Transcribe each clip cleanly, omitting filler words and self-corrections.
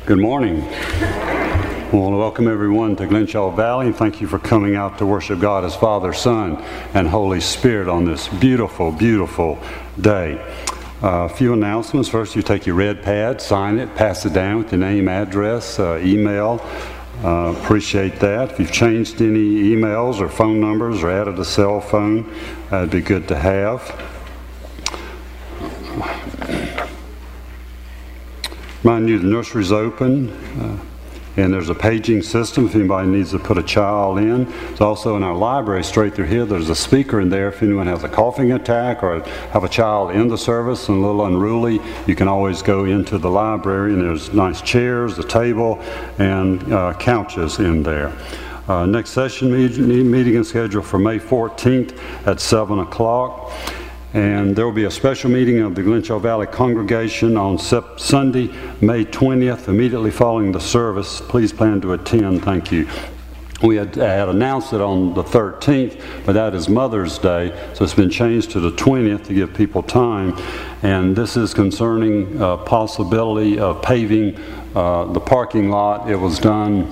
Good morning. I want to welcome everyone to Glenshaw Valley, and thank you for coming out to worship God as Father, Son, and Holy Spirit on this beautiful, beautiful day. A few announcements. First, you take your red pad, sign it, pass it down with your name, address, email. Appreciate that. If you've changed any emails or phone numbers or added a cell phone, that'd be good to have. Remind you the nursery's open, and there's a paging system if anybody needs to put a child in. There's also in our library straight through here, there's a speaker in there. If anyone has a coughing attack or have a child in the service and a little unruly, you can always go into the library, and there's nice chairs, a table, and couches in there. Next session meeting is scheduled for May 14th at 7 o'clock. And there will be a special meeting of the Glenshaw Valley congregation on Sunday, May 20th, immediately following the service. Please plan to attend. Thank you. We had announced it on the 13th, but that is Mother's Day, so it's been changed to the 20th to give people time. And this is concerning possibility of paving the parking lot. It was done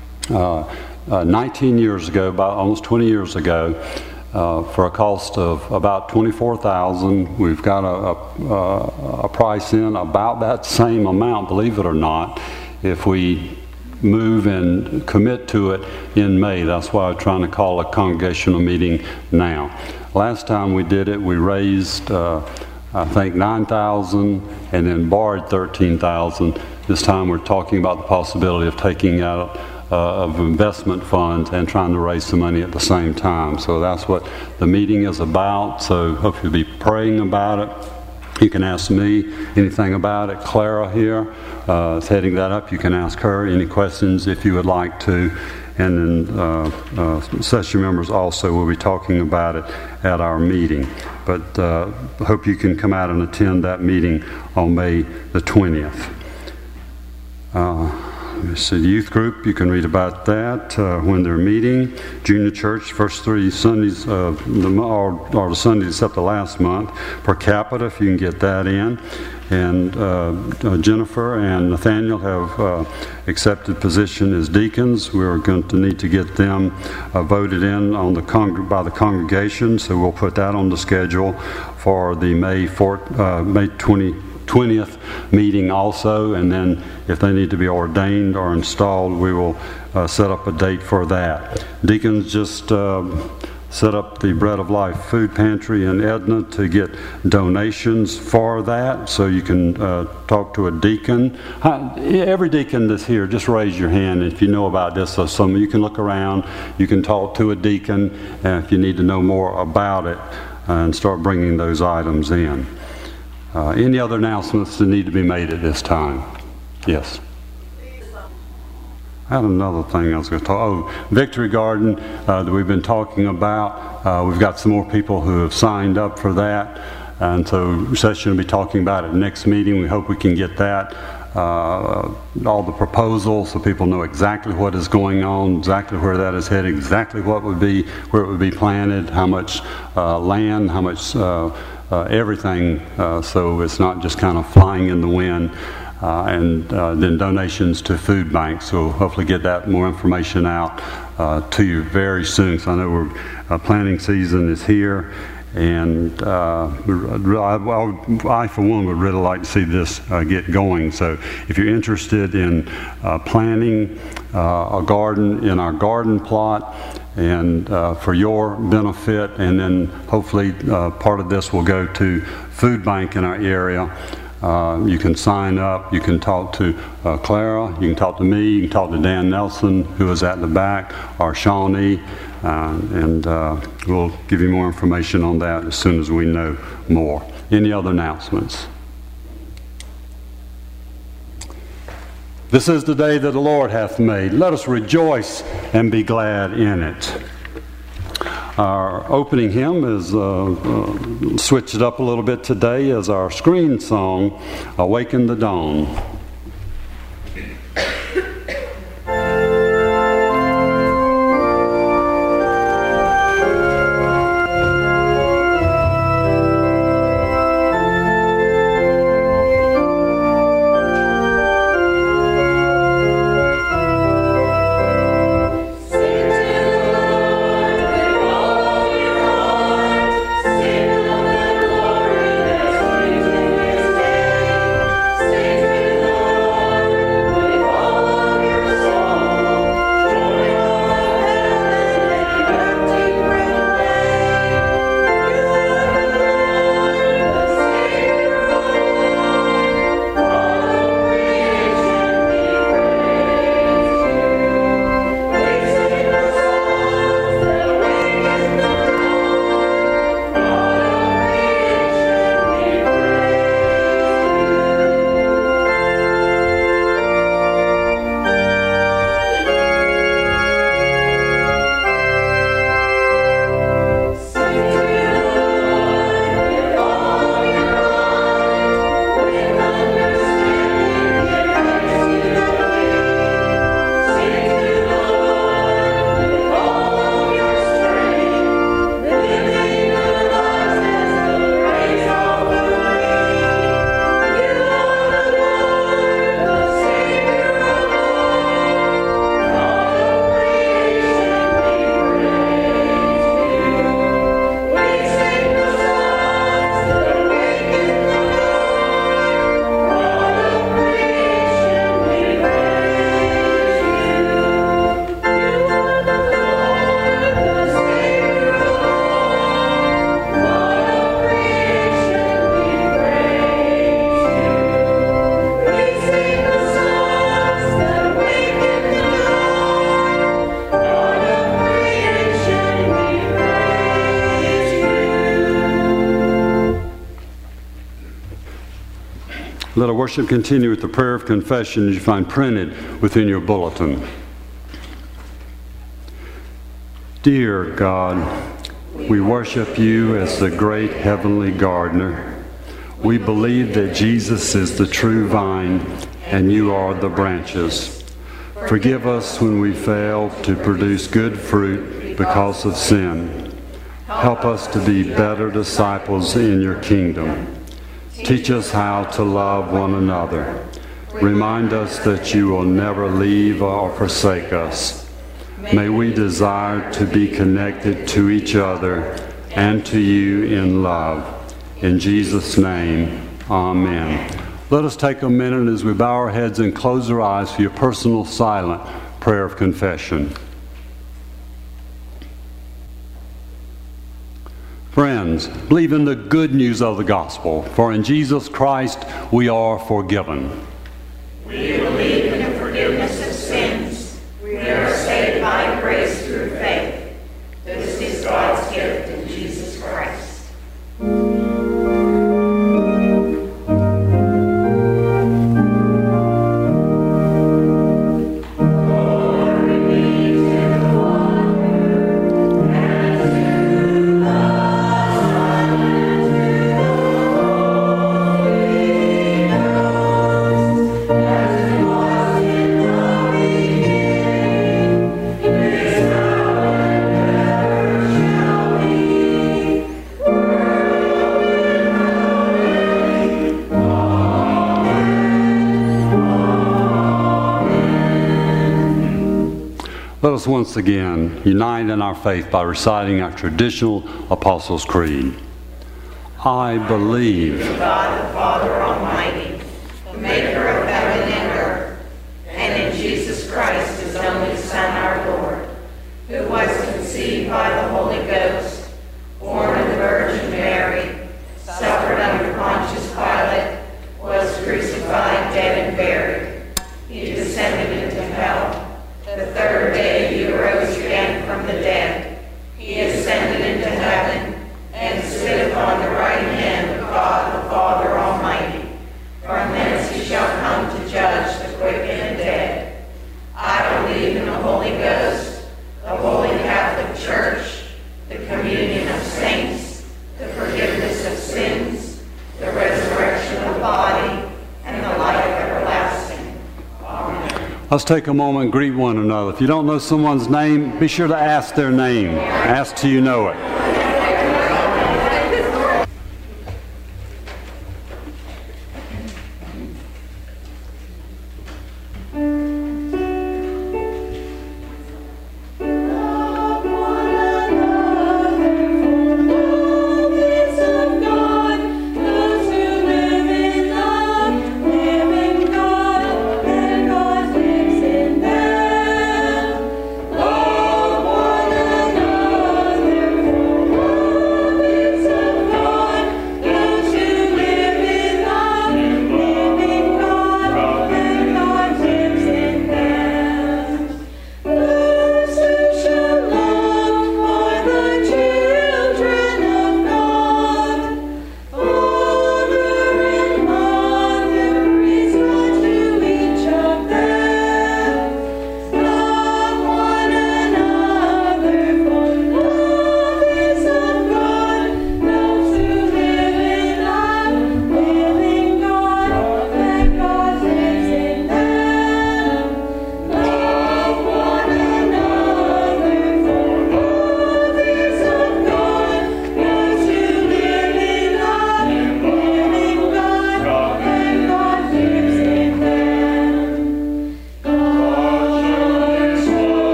19 years ago, about almost 20 years ago. For a cost of about $24,000. We've got a price in about that same amount, believe it or not, if we move and commit to it in May. That's why I'm trying to call a congregational meeting now. Last time we did it, we raised I think $9,000 and then borrowed $13,000. This time we're talking about the possibility of taking out of investment funds and trying to raise some money at the same time. So that's what the meeting is about. So hope you'll be praying about it. You can ask me anything about it. Clara here is heading that up. You can ask her any questions if you would like to. And then session members also will be talking about it at our meeting. But hope you can come out and attend that meeting on May the 20th. So the youth group, you can read about that when they're meeting. Junior church, first 3 Sundays or the Sundays except the last month. Per capita, if you can get that in. And Jennifer and Nathaniel have accepted position as deacons. We're going to need to get them voted in on by the congregation, so we'll put that on the schedule for the May 20th meeting also, and then if they need to be ordained or installed, we will set up a date for that. Deacons just set up the Bread of Life food pantry in Edna to get donations for that, so you can talk to a deacon. Every deacon that's here, just raise your hand if you know about this. So some you can look around, you can talk to a deacon if you need to know more about it, and start bringing those items in. Any other announcements that need to be made at this time? Yes. I had another thing I was going to talk. Oh, Victory Garden that we've been talking about. We've got some more people who have signed up for that, and so session will be talking about it next meeting. We hope we can get that, all the proposals, so people know exactly what is going on, exactly where that is headed, exactly where it would be planted, how much land, how much. Everything, so it's not just kind of flying in the wind, and then donations to food banks. So we'll hopefully get that more information out to you very soon. So I know planting season is here, and I for one would really like to see this get going. So if you're interested in planting a garden in our garden plot, and for your benefit, and then hopefully part of this will go to food bank in our area. You can sign up, you can talk to Clara, you can talk to me, you can talk to Dan Nelson, who is at the back, or Shawnee, and we'll give you more information on that as soon as we know more. Any other announcements? This is the day that the Lord hath made. Let us rejoice and be glad in it. Our opening hymn is switched up a little bit today as our screen song, Awaken the Dawn. Let our worship continue with the prayer of confession as you find printed within your bulletin. Dear God, we worship you as the great heavenly gardener. We believe that Jesus is the true vine and you are the branches. Forgive us when we fail to produce good fruit because of sin. Help us to be better disciples in your kingdom. Teach us how to love one another. Remind us that you will never leave or forsake us. May we desire to be connected to each other and to you in love. In Jesus' name, amen. Let us take a minute as we bow our heads and close our eyes for your personal silent prayer of confession. Friends, believe in the good news of the gospel, for in Jesus Christ we are forgiven. We believe in the forgiveness of sins. We are saved by grace through faith. This is God's gift in Jesus Christ. Let us once again unite in our faith by reciting our traditional Apostles' Creed. I believe God the Father Almighty, the maker of heaven and earth, and in Jesus Christ, his only Son, our Lord, who was conceived by the Holy Ghost, born of the Virgin Mary, suffered under Pontius Pilate, was crucified, dead, and buried. He descended into hell. The third day he arose again from the dead. He ascended into heaven and sitteth on the right hand of God the Father Almighty. From thence he shall come to judge the quick and the dead. I believe in the Holy Ghost, the Holy Catholic Church, the communion of saints, the forgiveness of sins, the resurrection of the body, and the life everlasting. Amen. Let's take a moment and greet one another. If you don't know someone's name, be sure to ask their name. Ask till you know it. Love one another.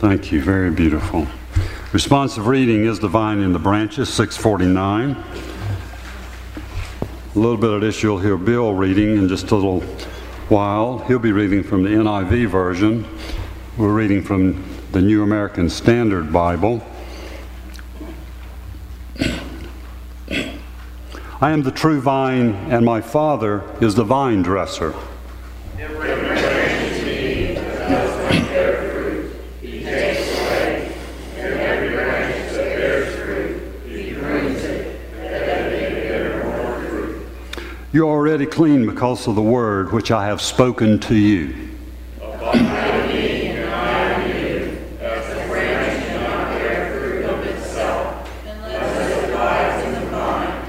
Thank you. Very beautiful. Responsive reading is The Vine and the Branches, 649. A little bit of this you'll hear Bill reading in just a little while. He'll be reading from the NIV version. We're reading from the New American Standard Bible. I am the true vine, and my Father is the vine dresser. Every branch in me that does not bear fruit, he takes away, and every branch that bears fruit, he prunes it, that it may bear more fruit. You are already clean because of the word which I have spoken to you. Abide in me, and I in you, as the branch cannot bear fruit of itself, unless it abides in the vine.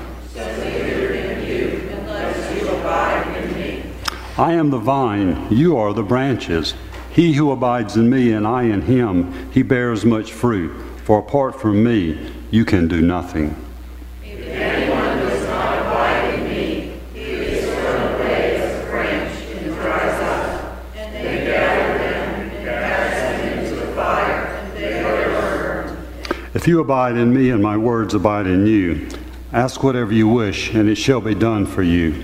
I am the vine, you are the branches. He who abides in me and I in him, he bears much fruit. For apart from me, you can do nothing. If anyone does not abide in me, he is thrown away as a branch and dries up. And they gather them and cast them into the fire, and they are burned. If you abide in me and my words abide in you, ask whatever you wish, and it shall be done for you.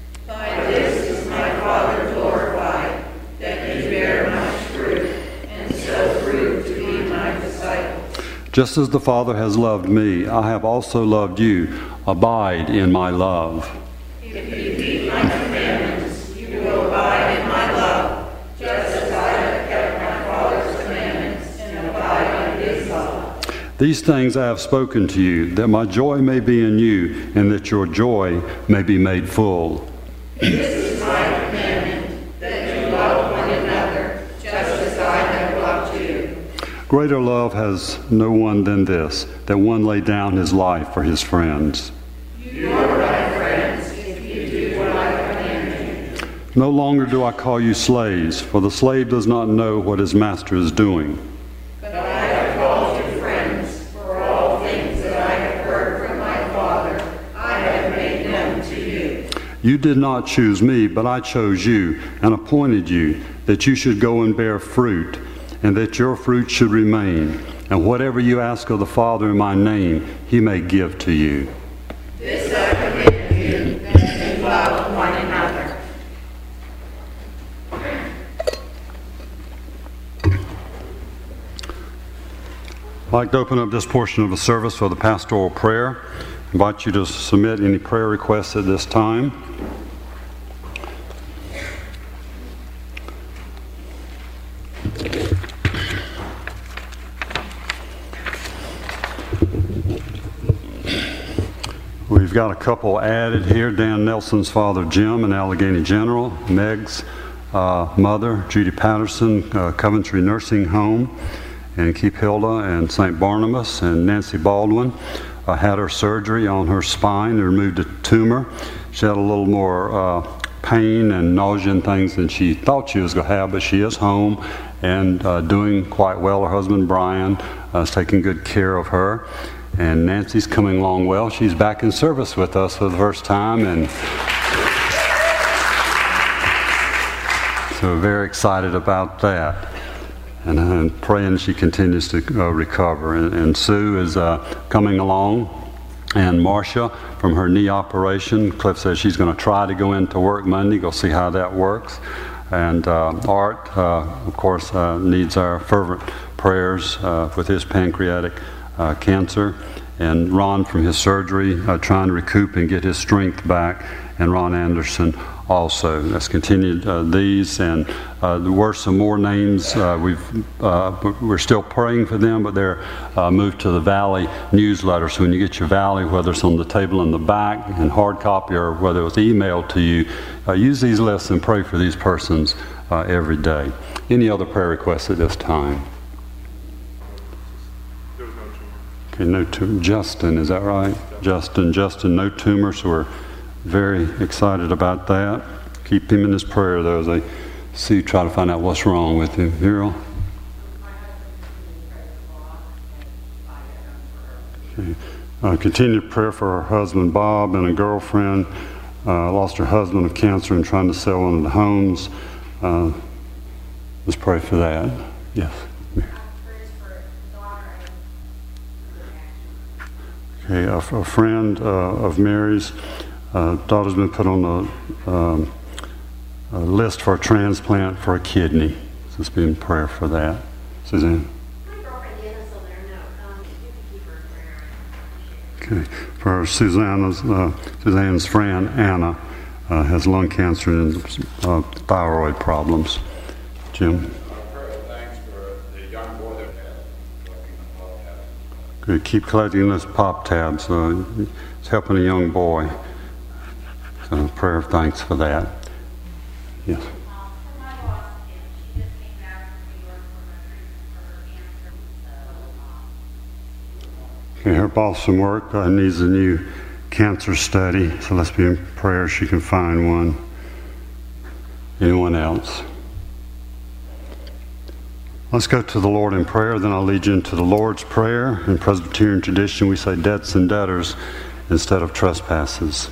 Just as the Father has loved me, I have also loved you. Abide in my love. If you keep my commandments, you will abide in my love, just as I have kept my Father's commandments and abide in his love. These things I have spoken to you, that my joy may be in you, and that your joy may be made full. This is my commandment, that you love one another, just as I have loved you. Greater love has no one than this, that one lay down his life for his friends. You are my friends if you do what I command you. No longer do I call you slaves, for the slave does not know what his master is doing. But I have called you friends, for all things that I have heard from my Father, I have made known to you. You did not choose me, but I chose you and appointed you, that you should go and bear fruit, and that your fruit should remain, and whatever you ask of the Father in my name, he may give to you. This I command you, that you love one another. I'd like to open up this portion of the service for the pastoral prayer. I invite you to submit any prayer requests at this time. We've got a couple added here. Dan Nelson's father, Jim, in Allegheny General. Meg's mother, Judy Patterson, Coventry Nursing Home. And Keep Hilda and St. Barnabas. And Nancy Baldwin had her surgery on her spine. They removed a tumor. She had a little more pain and nausea and things than she thought she was going to have, but she is home and doing quite well. Her husband, Brian, is taking good care of her. And Nancy's coming along well. She's back in service with us for the first time, and so we're very excited about that. And praying she continues to recover. And Sue is coming along, and Marcia from her knee operation. Cliff says she's going to try to go into work Monday. Go see how that works. And Art, of course, needs our fervent prayers with his pancreatic cancer, and Ron from his surgery, trying to recoup and get his strength back, and Ron Anderson also. Let's continue these, and there were some more names. We're still praying for them, but they're moved to the Valley newsletter. So when you get your Valley, whether it's on the table in the back in hard copy or whether it was emailed to you, use these lists and pray for these persons every day. Any other prayer requests at this time? Okay, no tumor. Justin, is that right? Justin, no tumor, so we're very excited about that. Keep him in his prayer, though, as they see, try to find out what's wrong with him. Viral? Okay. Continued prayer for her husband, Bob, and a girlfriend. Lost her husband of cancer and trying to sell one of the homes. Let's pray for that. Yes. Okay, a friend of Mary's, daughter's been put on a list for a transplant for a kidney. So let's be in prayer for that. Suzanne? My girlfriend Anna's over there. No, you can keep her in prayer. Okay, for Suzanne's friend Anna has lung cancer and thyroid problems. Jim? Thanks for the young boy that had collecting the pop tabs. Good. Keep collecting those pop tabs. It's helping a young boy. So prayer of thanks for that. Yes. For my boss, she just came back from New York for a treatment for her cancer. Okay, her boss from work needs a new cancer study, so let's be in prayer she can find one. Anyone else? Let's go to the Lord in prayer, then I'll lead you into the Lord's Prayer. In Presbyterian tradition, we say debts and debtors instead of trespasses.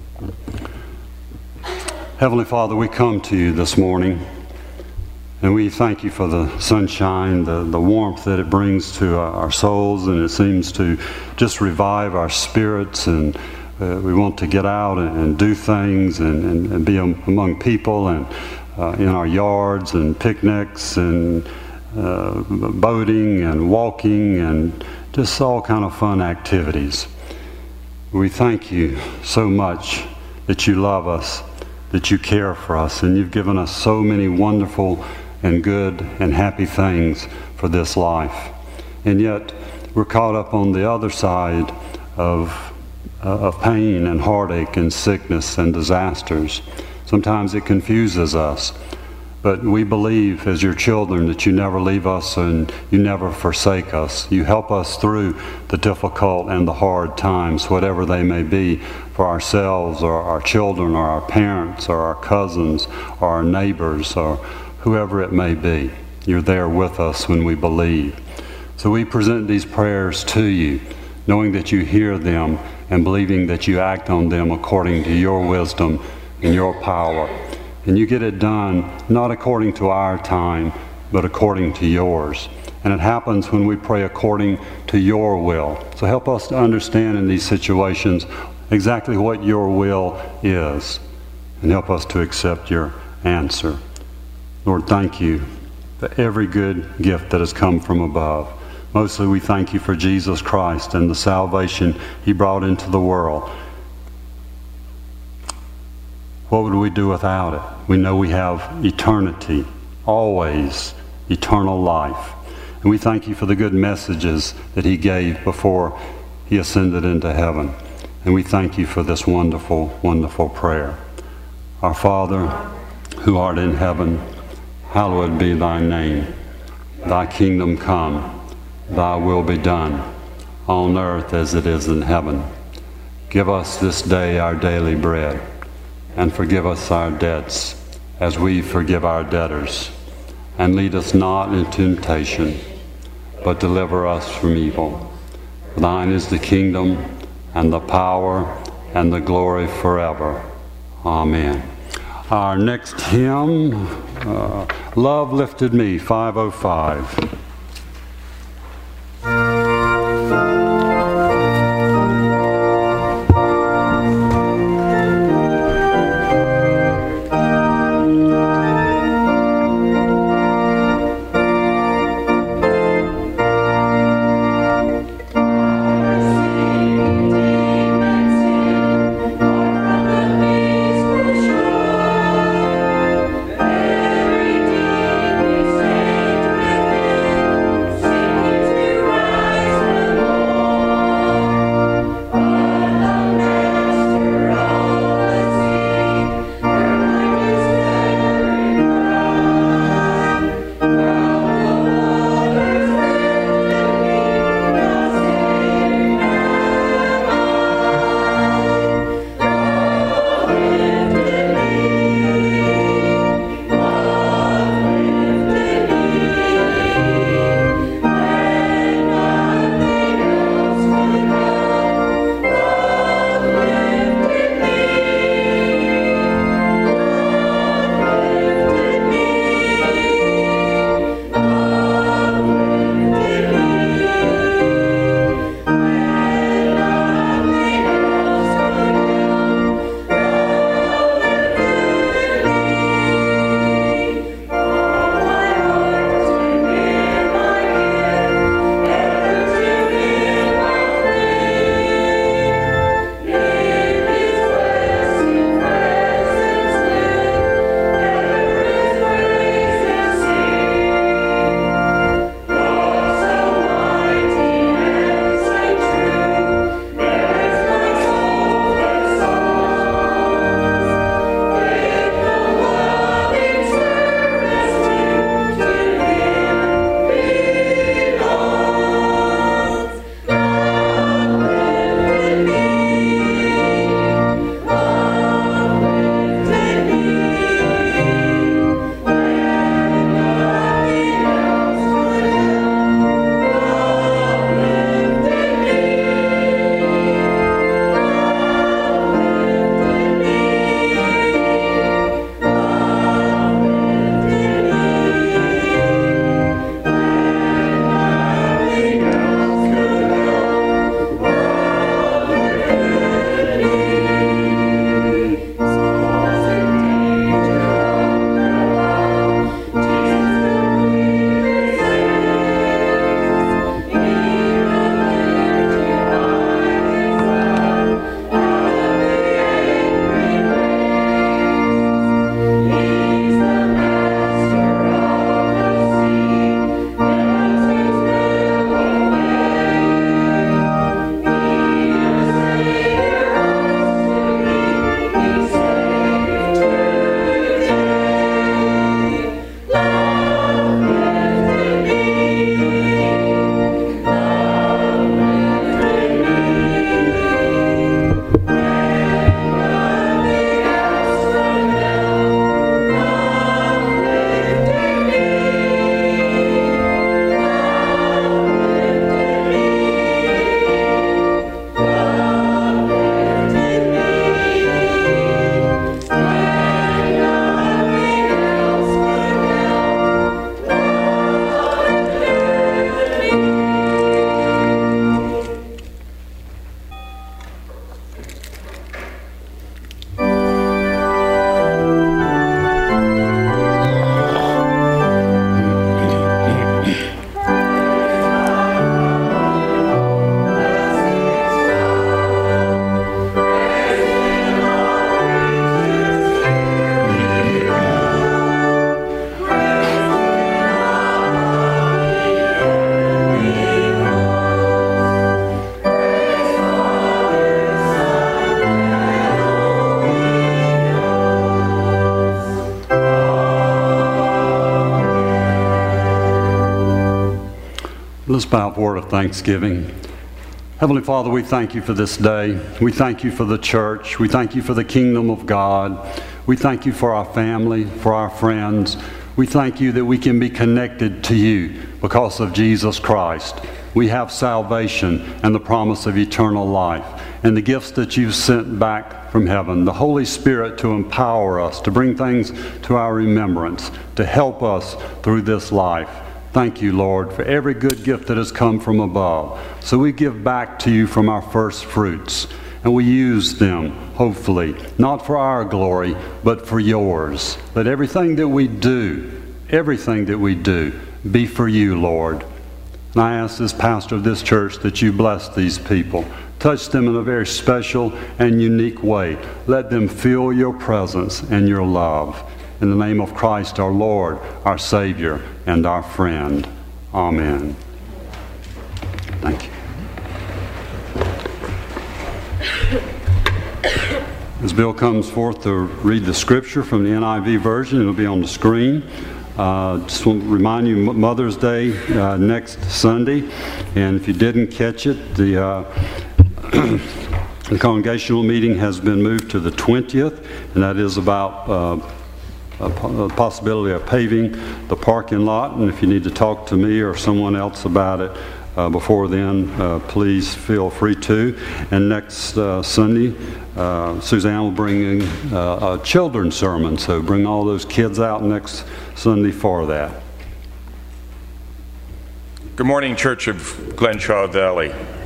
Heavenly Father, we come to you this morning, and we thank you for the sunshine, the warmth that it brings to our souls, and it seems to just revive our spirits, and we want to get out and do things and be among people and in our yards and picnics and boating and walking and just all kind of fun activities. We thank you so much that you love us, that you care for us, and you've given us so many wonderful and good and happy things for this life. And yet we're caught up on the other side of pain and heartache and sickness and disasters. Sometimes it confuses us, but we believe as your children that you never leave us and you never forsake us. You help us through the difficult and the hard times, whatever they may be, for ourselves or our children or our parents or our cousins or our neighbors or whoever it may be. You're there with us when we believe. So we present these prayers to you, knowing that you hear them and believing that you act on them according to your wisdom and your power. And you get it done not according to our time, but according to yours. And it happens when we pray according to your will. So help us to understand in these situations exactly what your will is, and help us to accept your answer. Lord, thank you for every good gift that has come from above. Mostly we thank you for Jesus Christ and the salvation he brought into the world. What would we do without it? We know we have eternity, always eternal life. And we thank you for the good messages that he gave before he ascended into heaven. And we thank you for this wonderful, wonderful prayer. Our Father, who art in heaven, hallowed be thy name. Thy kingdom come, thy will be done, on earth as it is in heaven. Give us this day our daily bread, and forgive us our debts, as we forgive our debtors. And lead us not into temptation, but deliver us from evil. For thine is the kingdom, and the power, and the glory forever. Amen. Our next hymn, Love Lifted Me, 505. Every day we stayed with him. Let's bow for a word of thanksgiving. Heavenly Father, we thank you for this day. We thank you for the church. We thank you for the kingdom of God. We thank you for our family, for our friends. We thank you that we can be connected to you because of Jesus Christ. We have salvation and the promise of eternal life and the gifts that you've sent back from heaven, the Holy Spirit to empower us, to bring things to our remembrance, to help us through this life. Thank you, Lord, for every good gift that has come from above. So we give back to you from our first fruits, and we use them, hopefully, not for our glory, but for yours. Let everything that we do, be for you, Lord. And I ask as pastor of this church that you bless these people. Touch them in a very special and unique way. Let them feel your presence and your love. In the name of Christ, our Lord, our Savior, and our friend. Amen. Thank you. As Bill comes forth to read the scripture from the NIV version, it'll be on the screen. Just want to remind you, Mother's Day next Sunday. And if you didn't catch it, the congregational meeting has been moved to the 20th, and that is about a possibility of paving the parking lot. And if you need to talk to me or someone else about it before then, please feel free to. And next Sunday, Suzanne will bring in a children's sermon, so bring all those kids out next Sunday for that. Good morning, Church of Glenshaw Valley.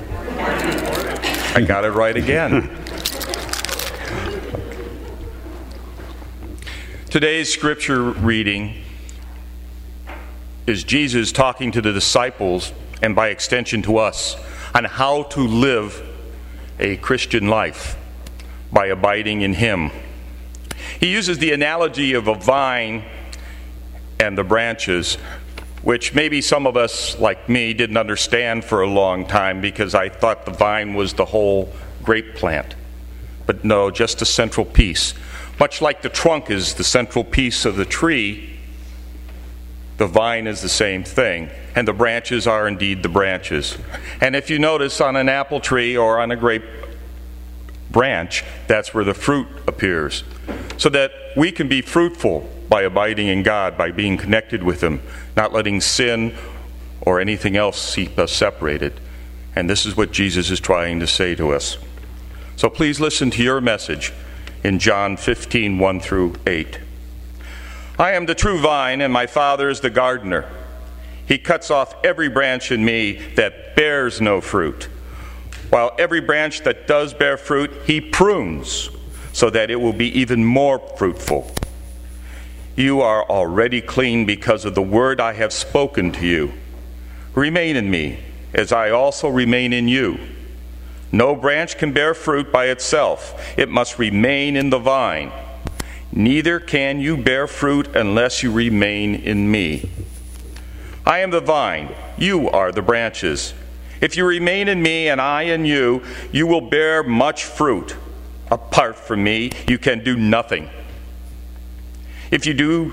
I got it right again. Today's scripture reading is Jesus talking to the disciples, and by extension to us, on how to live a Christian life by abiding in Him. He uses the analogy of a vine and the branches, which maybe some of us, like me, didn't understand for a long time because I thought the vine was the whole grape plant. But no, just a central piece. Much like the trunk is the central piece of the tree, the vine is the same thing, and the branches are indeed the branches. And if you notice on an apple tree or on a grape branch, that's where the fruit appears. So that we can be fruitful by abiding in God, by being connected with Him, not letting sin or anything else keep us separated. And this is what Jesus is trying to say to us. So please listen to your message in John 15, 1 through 8. I am the true vine, and my Father is the gardener. He cuts off every branch in me that bears no fruit, while every branch that does bear fruit, He prunes, so that it will be even more fruitful. You are already clean because of the word I have spoken to you. Remain in me, as I also remain in you. No branch can bear fruit by itself. It must remain in the vine. Neither can you bear fruit unless you remain in me. I am the vine. You are the branches. If you remain in me and I in you, you will bear much fruit. Apart from me, you can do nothing. If you do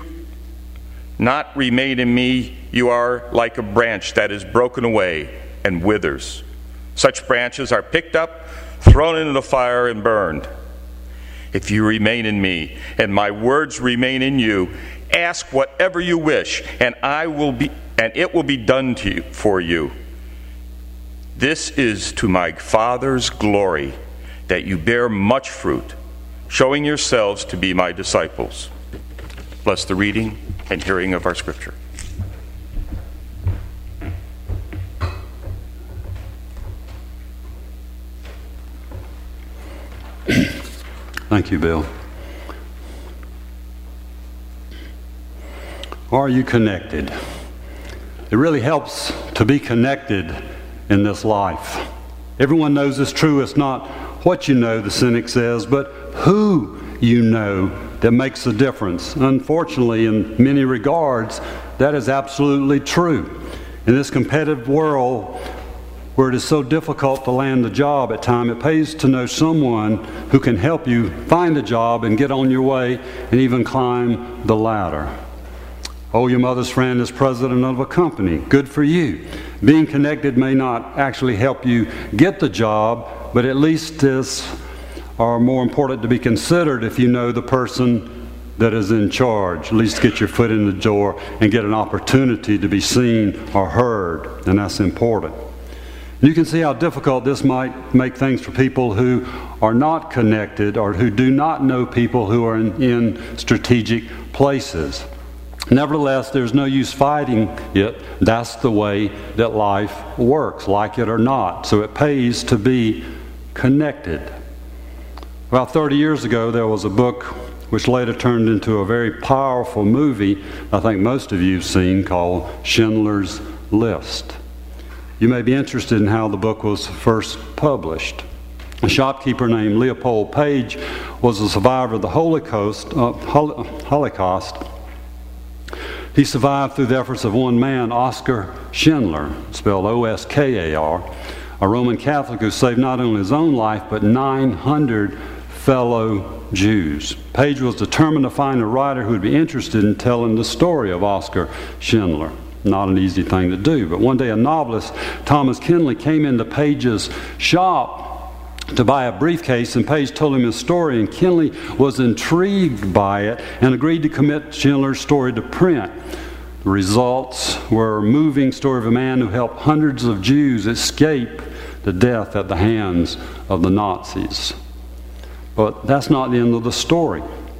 not remain in me, you are like a branch that is broken away and withers. Such branches are picked up, thrown into the fire, and burned. If you remain in me, and my words remain in you, ask whatever you wish, and it will be done to you for you. This is to my Father's glory, that you bear much fruit, showing yourselves to be my disciples. Bless the reading and hearing of our scripture. Thank you, Bill. Are you connected? It really helps to be connected in this life. Everyone knows it's true. It's not what you know, the cynic says, but who you know that makes a difference. Unfortunately, in many regards, that is absolutely true. In this competitive world, where it is so difficult to land a job at times, it pays to know someone who can help you find a job and get on your way and even climb the ladder. Oh, your mother's friend is president of a company. Good for you. Being connected may not actually help you get the job, but at least is more important to be considered if you know the person that is in charge. At least get your foot in the door and get an opportunity to be seen or heard, and that's important. You can see how difficult this might make things for people who are not connected or who do not know people who are in strategic places. Nevertheless, there's no use fighting it. That's the way that life works, like it or not. So it pays to be connected. About 30 years ago, there was a book which later turned into a very powerful movie I think most of you have seen, called Schindler's List. You may be interested in how the book was first published. A shopkeeper named Leopold Page was a survivor of the Holocaust. He survived through the efforts of one man, Oskar Schindler, spelled O-S-K-A-R, a Roman Catholic who saved not only his own life, but 900 fellow Jews. Page was determined to find a writer who would be interested in telling the story of Oskar Schindler. Not an easy thing to do, but one day a novelist, Thomas Kinley, came into Page's shop to buy a briefcase, and Page told him his story, and Kinley was intrigued by it and agreed to commit Schindler's story to print. The results were a moving story of a man who helped hundreds of Jews escape the death at the hands of the Nazis. But that's not the end of the story.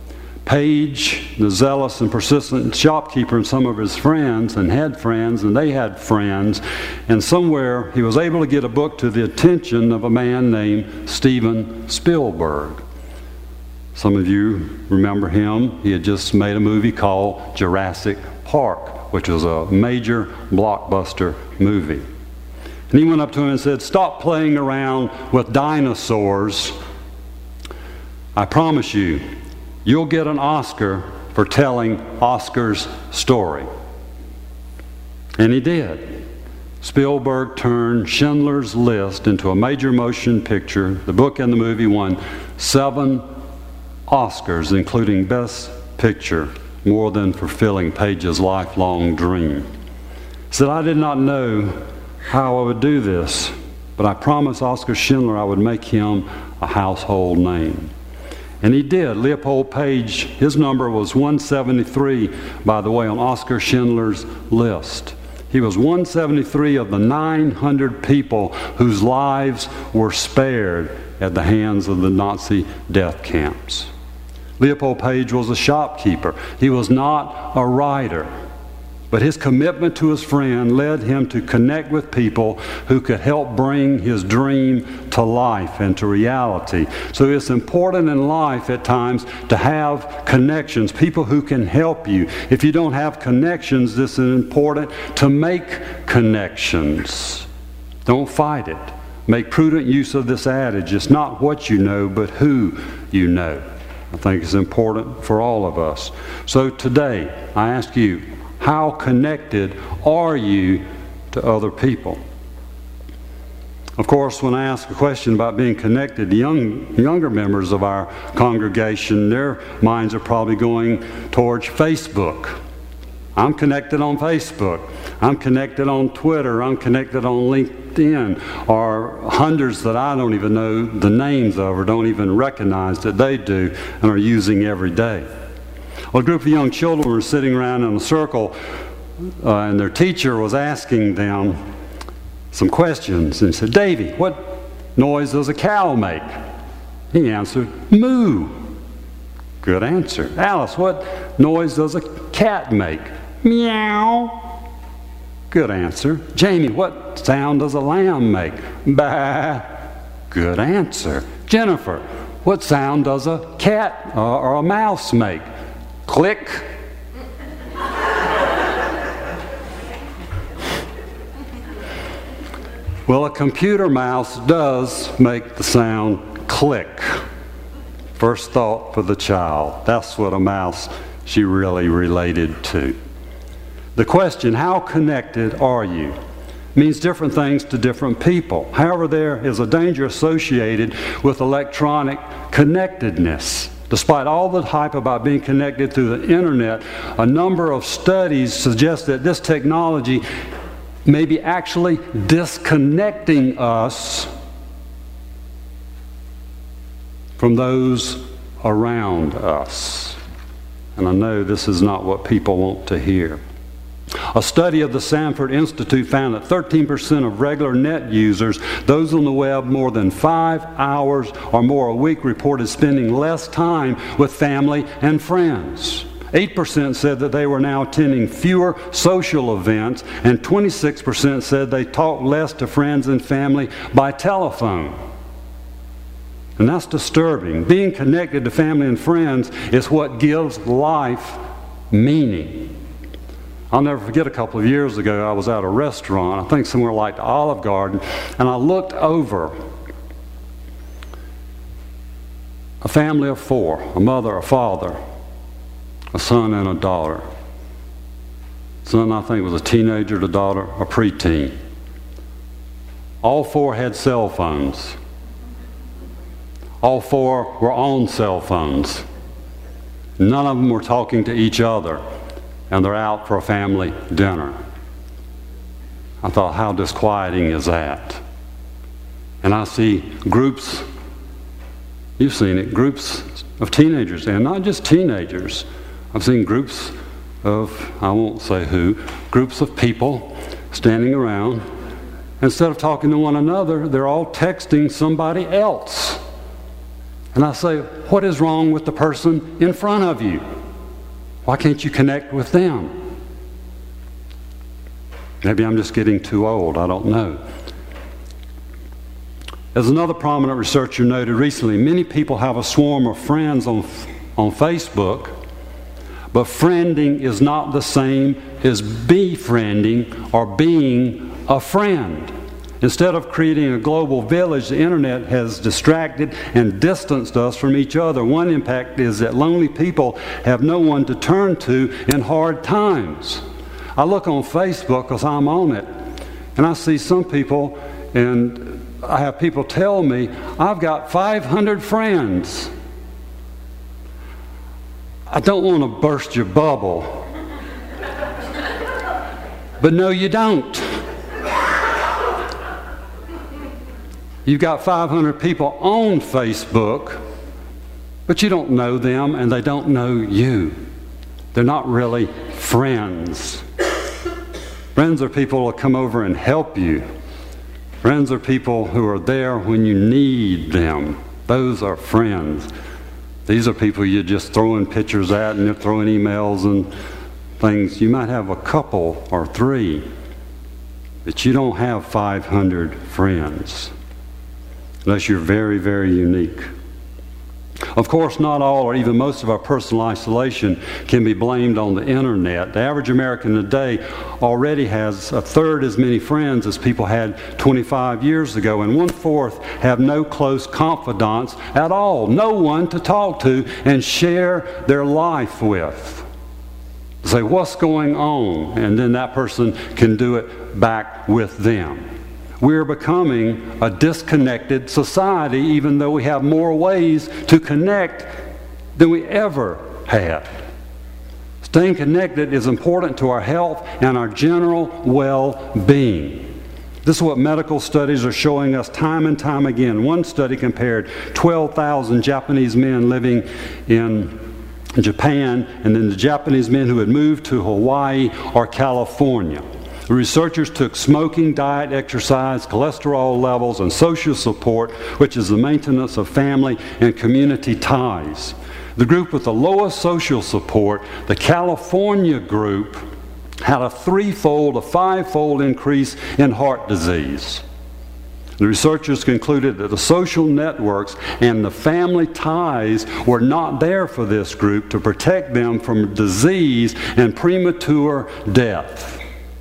Page, the zealous and persistent shopkeeper, and some of his friends, and had friends, and they had friends, and somewhere he was able to get a book to the attention of a man named Steven Spielberg. Some of you remember him. He had just made a movie called Jurassic Park, which was a major blockbuster movie. And he went up to him and said, "Stop playing around with dinosaurs. I promise you, you'll get an Oscar for telling Oscar's story." And he did. Spielberg turned Schindler's List into a major motion picture. The book and the movie won 7 Oscars, including Best Picture, more than fulfilling Page's lifelong dream. He said, "I did not know how I would do this, but I promised Oskar Schindler I would make him a household name." And he did. Leopold Page, his number was 173, by the way, on Oskar Schindler's List. He was 173 of the 900 people whose lives were spared at the hands of the Nazi death camps. Leopold Page was a shopkeeper. He was not a writer. But his commitment to his friend led him to connect with people who could help bring his dream to life and to reality. So it's important in life at times to have connections, people who can help you. If you don't have connections, this is important to make connections. Don't fight it. Make prudent use of this adage. It's not what you know, but who you know. I think it's important for all of us. So today, I ask you, how connected are you to other people? Of course, when I ask a question about being connected to younger members of our congregation, their minds are probably going towards Facebook. I'm connected on Facebook. I'm connected on Twitter. I'm connected on LinkedIn, or hundreds that I don't even know the names of or don't even recognize that they do and are using every day. Well, a group of young children were sitting around in a circle, and their teacher was asking them some questions. And he said, "Davy, what noise does a cow make?" He answered, "Moo." Good answer. "Alice, what noise does a cat make?" "Meow." Good answer. "Jamie, what sound does a lamb make?" "Bah." Good answer. "Jennifer, what sound does a cat or a mouse make?" "Click." Well, a computer mouse does make the sound click. First thought for the child. That's what a mouse she really related to. The question, how connected are you, means different things to different people. However, there is a danger associated with electronic connectedness. Despite all the hype about being connected through the internet, a number of studies suggest that this technology may be actually disconnecting us from those around us. And I know this is not what people want to hear. A study of the Sanford Institute found that 13% of regular net users, those on the web more than 5 hours or more a week, reported spending less time with family and friends. 8% said that they were now attending fewer social events, and 26% said they talked less to friends and family by telephone. And that's disturbing. Being connected to family and friends is what gives life meaning. I'll never forget a couple of years ago, I was at a restaurant, I think somewhere like the Olive Garden, and I looked over. A family of 4, a mother, a father, a son, and a daughter. Son, I think, was a teenager, the daughter, a preteen. All 4 had cell phones. All 4 were on cell phones. None of them were talking to each other. And they're out for a family dinner. I thought, how disquieting is that? And I see groups, you've seen it, groups of teenagers, and not just teenagers. I've seen groups of, I won't say who, groups of people standing around. Instead of talking to one another, they're all texting somebody else. And I say, what is wrong with the person in front of you? Why can't you connect with them? Maybe I'm just getting too old, I don't know. As another prominent researcher noted recently, many people have a swarm of friends on Facebook, but friending is not the same as befriending or being a friend. Instead of creating a global village, the internet has distracted and distanced us from each other. One impact is that lonely people have no one to turn to in hard times. I look on Facebook because I'm on it, and I see some people, and I have people tell me, I've got 500 friends. I don't want to burst your bubble, but no, you don't. You've got 500 people on Facebook, but you don't know them and they don't know you. They're not really friends. Friends are people who come over and help you. Friends are people who are there when you need them. Those are friends. These are people you're just throwing pictures at and you're throwing emails and things. You might have a couple or 3, but you don't have 500 friends. Unless you're very, very unique. Of course, not all or even most of our personal isolation can be blamed on the internet. The average American today already has 1/3 as many friends as people had 25 years ago, and 1/4 have no close confidants at all, no one to talk to and share their life with. Say, what's going on? And then that person can do it back with them. We're becoming a disconnected society, even though we have more ways to connect than we ever had. Staying connected is important to our health and our general well-being. This is what medical studies are showing us time and time again. One study compared 12,000 Japanese men living in Japan and then the Japanese men who had moved to Hawaii or California. The researchers took smoking, diet, exercise, cholesterol levels, and social support, which is the maintenance of family and community ties. The group with the lowest social support, the California group, had a 3-fold, a 5-fold increase in heart disease. The researchers concluded that the social networks and the family ties were not there for this group to protect them from disease and premature death.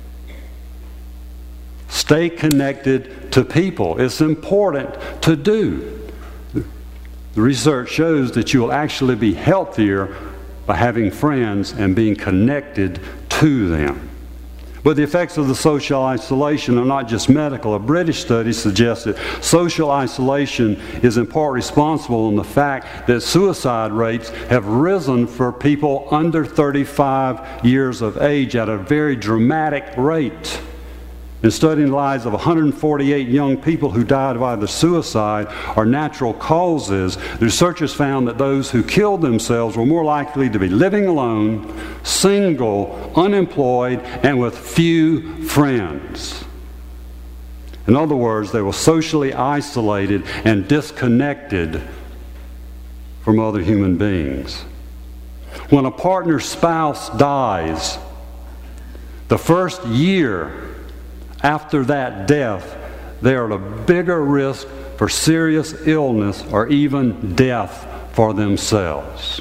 Stay connected to people. It's important to do. The research shows that you will actually be healthier by having friends and being connected to them. But the effects of the social isolation are not just medical. A British study suggests that social isolation is in part responsible in the fact that suicide rates have risen for people under 35 years of age at a very dramatic rate. In studying the lives of 148 young people who died of either suicide or natural causes, the researchers found that those who killed themselves were more likely to be living alone, single, unemployed, and with few friends. In other words, they were socially isolated and disconnected from other human beings. When a partner's spouse dies, the first year after that death, they are at a bigger risk for serious illness or even death for themselves.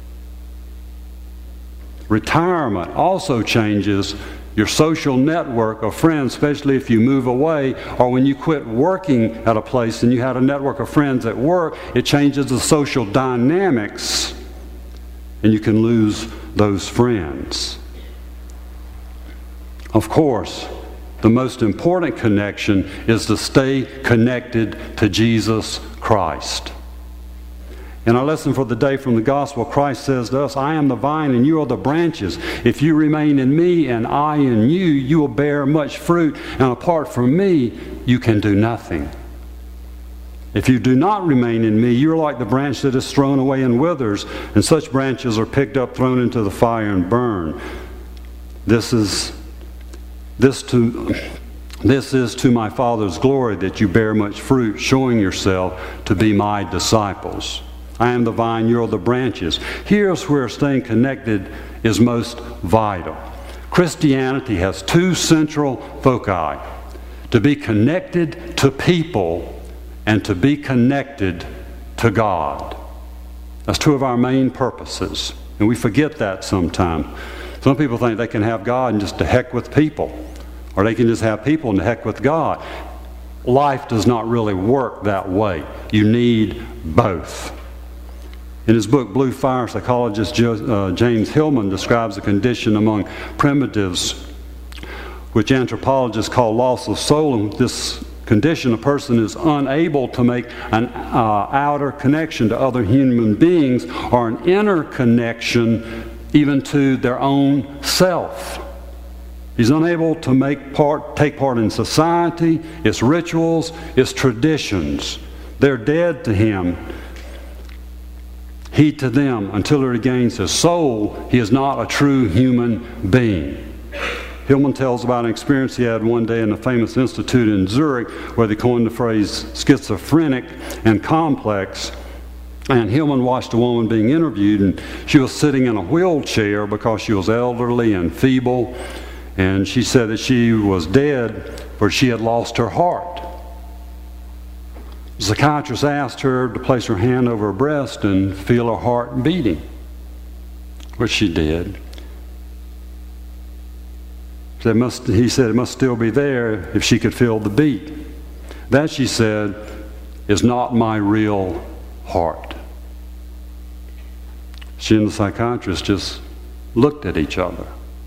Retirement also changes your social network of friends, especially if you move away or when you quit working at a place and you had a network of friends at work. It changes the social dynamics and you can lose those friends. Of course, the most important connection is to stay connected to Jesus Christ. In our lesson for the day from the Gospel, Christ says to us, I am the vine and you are the branches. If you remain in me and I in you, you will bear much fruit. And apart from me, you can do nothing. If you do not remain in me, you are like the branch that is thrown away and withers, and such branches are picked up, thrown into the fire, and burned. This is to my Father's glory that you bear much fruit, showing yourself to be my disciples. I am the vine, you are the branches. Here's where staying connected is most vital. Christianity has two central foci: to be connected to people and to be connected to God. That's two of our main purposes, and we forget that sometimes. Some people think they can have God and just to heck with people, or they can just have people and to heck with God. Life does not really work that way. You need both. In his book, Blue Fire, psychologist James Hillman describes a condition among primitives which anthropologists call loss of soul. In this condition, a person is unable to make an outer connection to other human beings or an inner connection even to their own self. He's unable to take part in society, its rituals, its traditions. They're dead to him. He to them. Until he regains his soul, he is not a true human being. Hillman tells about an experience he had one day in a famous institute in Zurich where they coined the phrase schizophrenic and complex. And Hillman watched a woman being interviewed, and she was sitting in a wheelchair because she was elderly and feeble. And she said that she was dead, for she had lost her heart. The psychiatrist asked her to place her hand over her breast and feel her heart beating, which she did. He said it must still be there if she could feel the beat. That, she said, is not my real heart. She and the psychiatrist just looked at each other.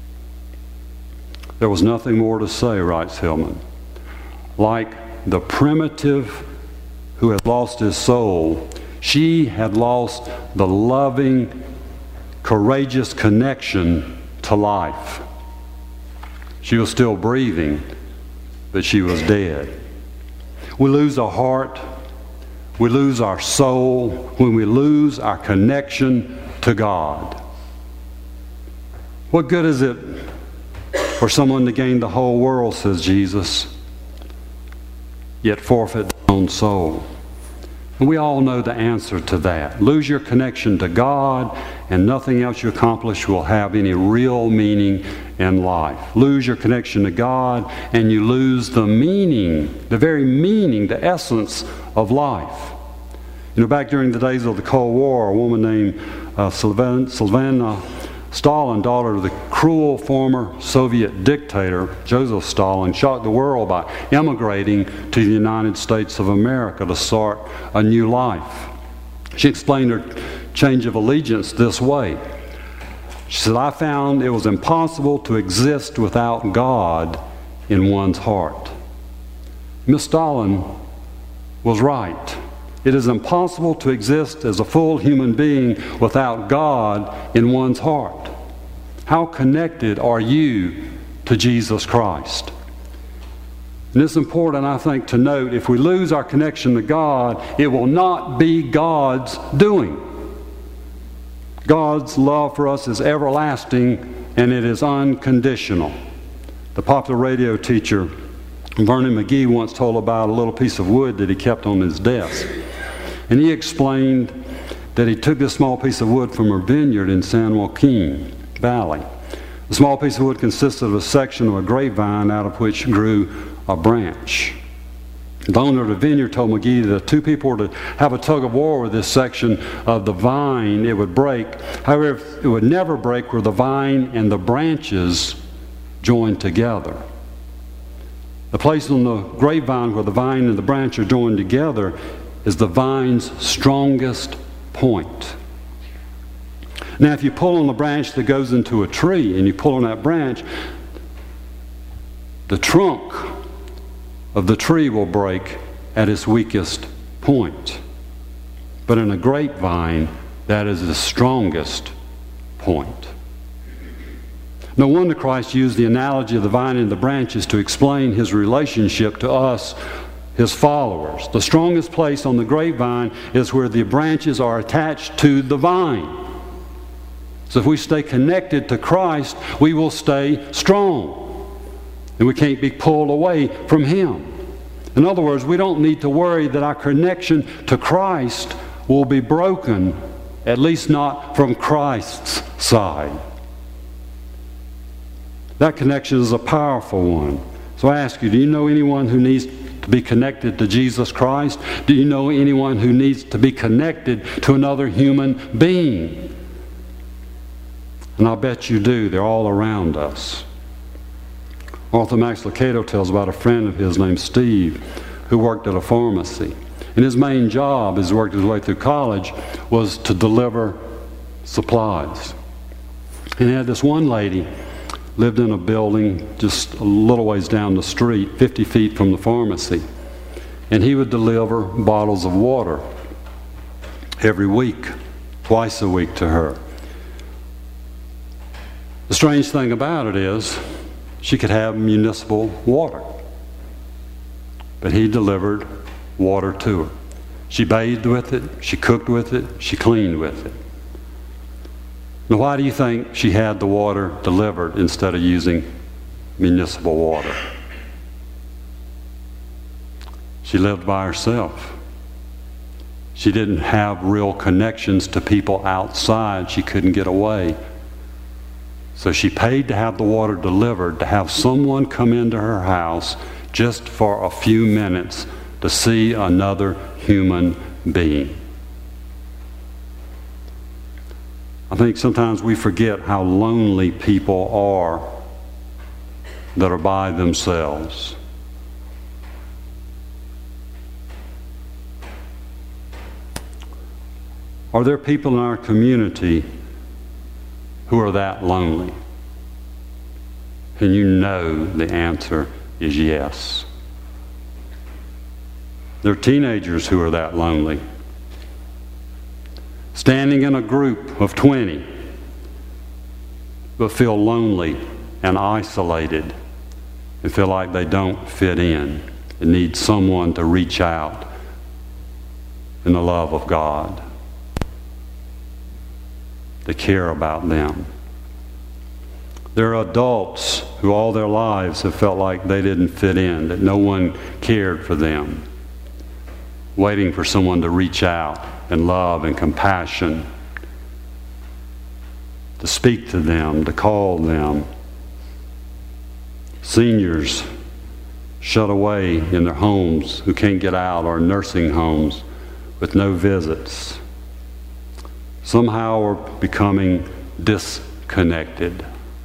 There was nothing more to say, writes Hillman. Like the primitive who had lost his soul, she had lost the loving, courageous connection to life. She was still breathing, but she was dead. We lose our heart, we lose our soul when we lose our connection to God. What good is it for someone to gain the whole world, says Jesus, yet forfeit their own soul? And we all know the answer to that. Lose your connection to God, and nothing else you accomplish will have any real meaning in life. Lose your connection to God, and you lose the meaning, the very meaning, the essence of life. You know, back during the days of the Cold War, a woman named Sylvana Stalin, daughter of the cruel former Soviet dictator Joseph Stalin, shocked the world by emigrating to the United States of America to start a new life. She explained her change of allegiance this way: She said, I found it was impossible to exist without God in one's heart. Miss Stalin was right. It is impossible to exist as a full human being without God in one's heart. How connected are you to Jesus Christ? And it's important, I think, to note, if we lose our connection to God, it will not be God's doing. God's love for us is everlasting and it is unconditional. The popular radio teacher Vernon McGee once told about a little piece of wood that he kept on his desk. And he explained that he took this small piece of wood from a vineyard in San Joaquin Valley. The small piece of wood consisted of a section of a grapevine out of which grew a branch. The owner of the vineyard told McGee that if two people were to have a tug of war with this section of the vine, it would break. However, it would never break where the vine and the branches joined together. The place on the grapevine where the vine and the branch are joined together is the vine's strongest point. Now, if you pull on the branch that goes into a tree and you pull on that branch, the trunk of the tree will break at its weakest point. But in a grapevine, that is the strongest point. No wonder Christ used the analogy of the vine and the branches to explain his relationship to us, his followers. The strongest place on the grapevine is where the branches are attached to the vine. So if we stay connected to Christ, we will stay strong. And we can't be pulled away from him. In other words, we don't need to worry that our connection to Christ will be broken, at least not from Christ's side. That connection is a powerful one. So I ask you, do you know anyone who needs to be connected to Jesus Christ? Do you know anyone who needs to be connected to another human being? And I bet you do. They're all around us. Arthur Max Lucado tells about a friend of his named Steve who worked at a pharmacy. And his main job, as he worked his way through college, was to deliver supplies. And he had this one lady lived in a building just a little ways down the street, 50 feet from the pharmacy. And he would deliver bottles of water every week, twice a week to her. The strange thing about it is, she could have municipal water. But he delivered water to her. She bathed with it, she cooked with it, she cleaned with it. Now, why do you think she had the water delivered instead of using municipal water? She lived by herself. She didn't have real connections to people outside. She couldn't get away. So she paid to have the water delivered, to have someone come into her house just for a few minutes to see another human being. I think sometimes we forget how lonely people are that are by themselves. Are there people in our community who are that lonely? And you know the answer is yes. There are teenagers who are that lonely. Standing in a group of 20, but feel lonely and isolated and feel like they don't fit in and need someone to reach out in the love of God, to care about them. There are adults who all their lives have felt like they didn't fit in, that no one cared for them, waiting for someone to reach out and love and compassion, to speak to them, to call them. Seniors shut away in their homes who can't get out, or nursing homes with no visits. Somehow we're becoming disconnected.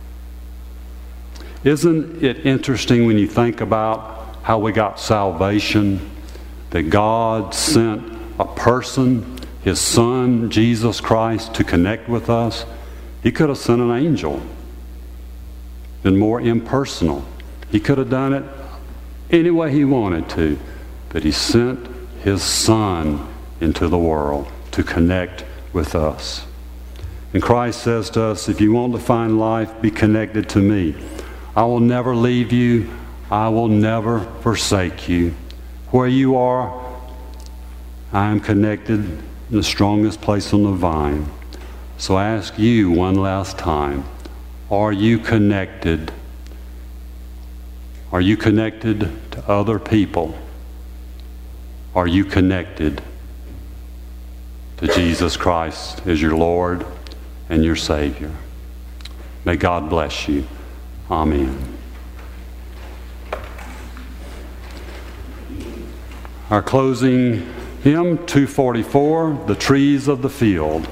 Isn't it interesting when you think about how we got salvation, that God sent a person, His Son, Jesus Christ, to connect with us? He could have sent an angel, been more impersonal. He could have done it any way he wanted to, but he sent his Son into the world to connect with us. And Christ says to us, if you want to find life, be connected to me. I will never leave you. I will never forsake you. Where you are, I am connected in the strongest place on the vine. So I ask you one last time, are you connected? Are you connected to other people? Are you connected to Jesus Christ as your Lord and your Savior? May God bless you. Amen. Our closing hymn, 244, The Trees of the Field.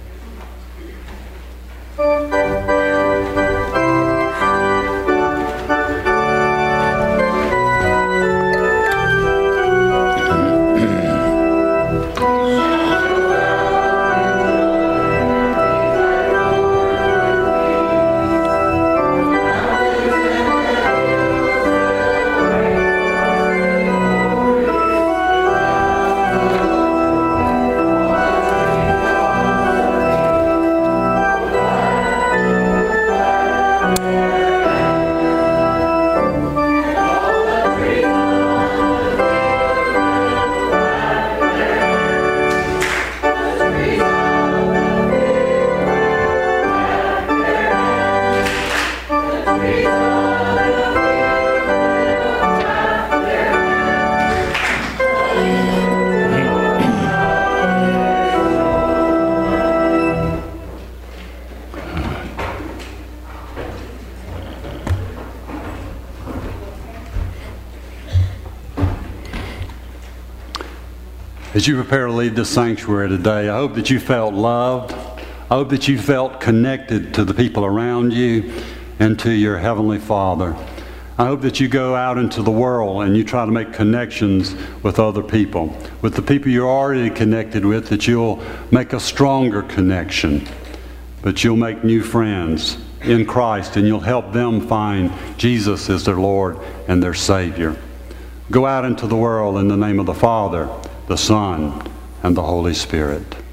As you prepare to leave this sanctuary today, I hope that you felt loved. I hope that you felt connected to the people around you and to your Heavenly Father. I hope that you go out into the world and you try to make connections with other people. With the people you're already connected with, that you'll make a stronger connection. But you'll make new friends in Christ and you'll help them find Jesus as their Lord and their Savior. Go out into the world in the name of the Father, the Son, and the Holy Spirit.